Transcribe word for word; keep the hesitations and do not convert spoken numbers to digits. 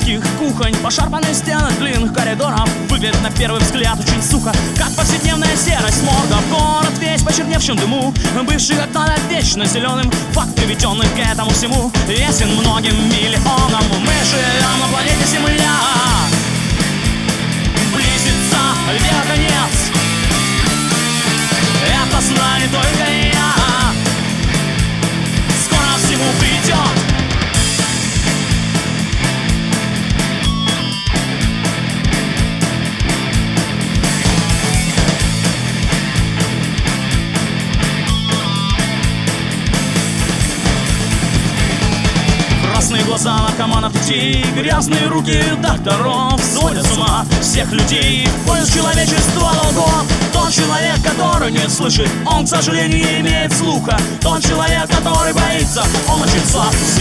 городских кухонь, пошарпанные стены длинных коридоров выглядят на первый взгляд очень сухо, как повседневная серость морда. Город весь в почерневшем дыму, бывший когда-то вечно зеленым, факт, приведенный к этому всему, ясен многим миллионам. Мы живем на планете Земля, близится ее конец. Это знаю только я, скоро всему придет. Красные глаза наркоманов детей, грязные руки докторов сводят с ума всех людей. Поиск человечества долгов. Тот человек, который не слышит, он, к сожалению, не имеет слуха. Тот человек, который боится, он очень слаб.